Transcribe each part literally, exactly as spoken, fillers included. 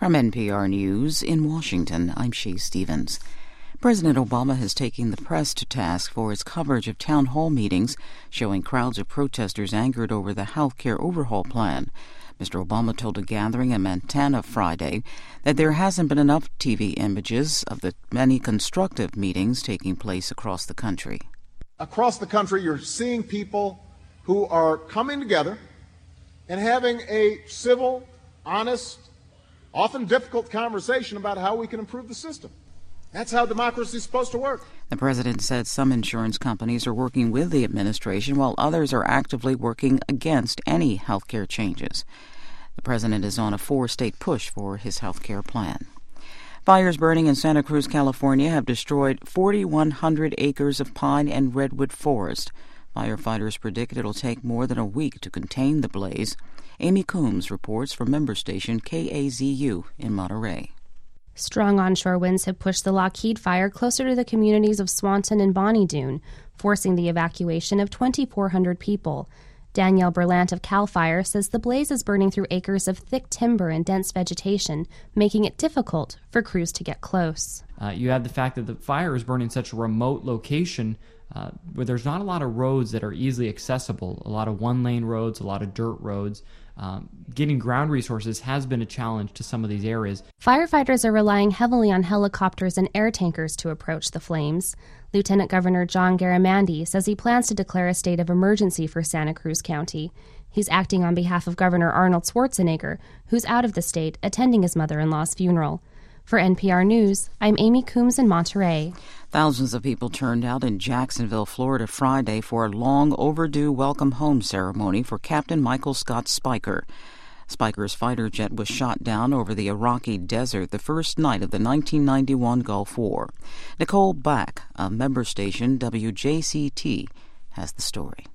From N P R News in Washington, I'm Shea Stevens. President Obama has taken the press to task for its coverage of town hall meetings showing crowds of protesters angered over the health care overhaul plan. Mister Obama told a gathering in Montana Friday that there hasn't been enough T V images of the many constructive meetings taking place across the country. Across the country, you're seeing people who are coming together and having a civil, honest, often difficult conversation about how we can improve the system. That's how democracy is supposed to work. The president said some insurance companies are working with the administration while others are actively working against any health care changes. The president is on a four-state push for his health care plan. Fires burning in Santa Cruz, California have destroyed four thousand one hundred acres of pine and redwood forest. Firefighters predict it'll take more than a week to contain the blaze. Amy Coombs reports from member station K A Z U in Monterey. Strong onshore winds have pushed the Lockheed fire closer to the communities of Swanton and Bonnie Doon, forcing the evacuation of twenty-four hundred people. Danielle Berlant of CAL FIRE says the blaze is burning through acres of thick timber and dense vegetation, making it difficult for crews to get close. Uh, you add the fact that the fire is burning in such a remote location uh, where there's not a lot of roads that are easily accessible, a lot of one-lane roads, a lot of dirt roads. Um, getting ground resources has been a challenge to some of these areas. Firefighters are relying heavily on helicopters and air tankers to approach the flames. Lieutenant Governor John Garamendi says he plans to declare a state of emergency for Santa Cruz County. He's acting on behalf of Governor Arnold Schwarzenegger, who's out of the state attending his mother-in-law's funeral. For N P R News, I'm Amy Coombs in Monterey. Thousands of people turned out in Jacksonville, Florida Friday for a long overdue welcome home ceremony for Captain Michael Scott Spiker. Spiker's fighter jet was shot down over the Iraqi desert the first night of the nineteen ninety-one Gulf War. Nicole Back of member station W J C T has the story.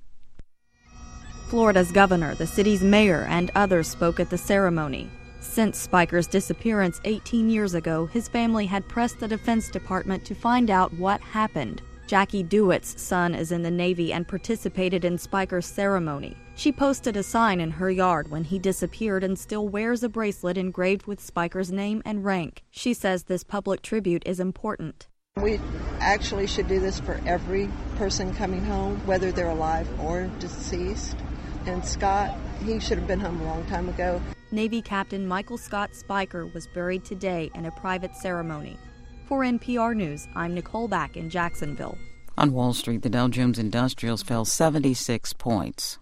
Florida's governor, the city's mayor, and others spoke at the ceremony. Since Spiker's disappearance eighteen years ago, his family had pressed the Defense Department to find out what happened. Jackie Dewitt's son is in the Navy and participated in Spiker's ceremony. She posted a sign in her yard when he disappeared and still wears a bracelet engraved with Spiker's name and rank. She says this public tribute is important. We actually should do this for every person coming home, whether they're alive or deceased. And Scott, he should have been home a long time ago. Navy Captain Michael Scott Spiker was buried today in a private ceremony. For N P R News, I'm Nicole Back in Jacksonville. On Wall Street, the Dow Jones Industrials fell seventy-six points.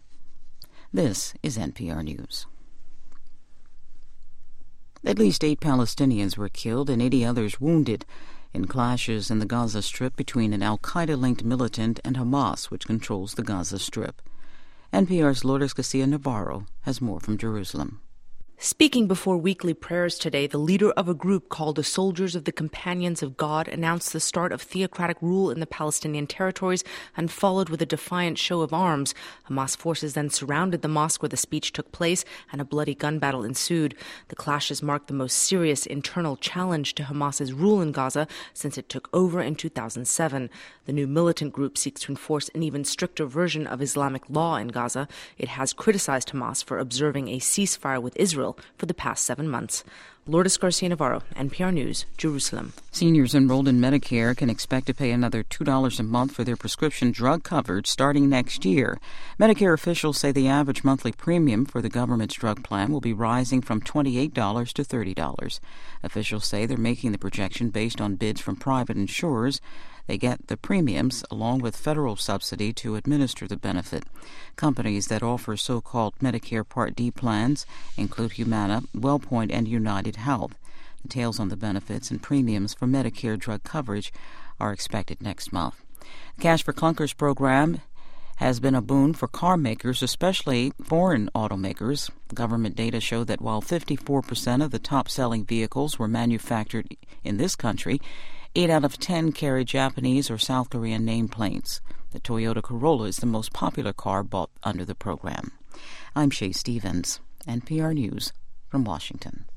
This is N P R News. At least eight Palestinians were killed and eighty others wounded in clashes in the Gaza Strip between an al-Qaeda-linked militant and Hamas, which controls the Gaza Strip. N P R's Lourdes Garcia-Navarro has more from Jerusalem. Speaking before weekly prayers today, the leader of a group called the Soldiers of the Companions of God announced the start of theocratic rule in the Palestinian territories and followed with a defiant show of arms. Hamas forces then surrounded the mosque where the speech took place and a bloody gun battle ensued. The clashes marked the most serious internal challenge to Hamas's rule in Gaza since it took over in two thousand seven. The new militant group seeks to enforce an even stricter version of Islamic law in Gaza. It has criticized Hamas for observing a ceasefire with Israel for the past seven months. Lourdes Garcia-Navarro, N P R News, Jerusalem. Seniors enrolled in Medicare can expect to pay another two dollars a month for their prescription drug coverage starting next year. Medicare officials say the average monthly premium for the government's drug plan will be rising from twenty-eight dollars to thirty dollars. Officials say they're making the projection based on bids from private insurers. They get the premiums along with federal subsidy to administer the benefit. Companies that offer so-called Medicare Part D plans include Humana, WellPoint, and United Health. Details on the benefits and premiums for Medicare drug coverage are expected next month. The Cash for Clunkers program has been a boon for car makers, especially foreign automakers. Government data show that while fifty-four percent of the top-selling vehicles were manufactured in this country, eight out of ten carry Japanese or South Korean nameplates. The Toyota Corolla is the most popular car bought under the program. I'm Shea Stevens, N P R News from Washington.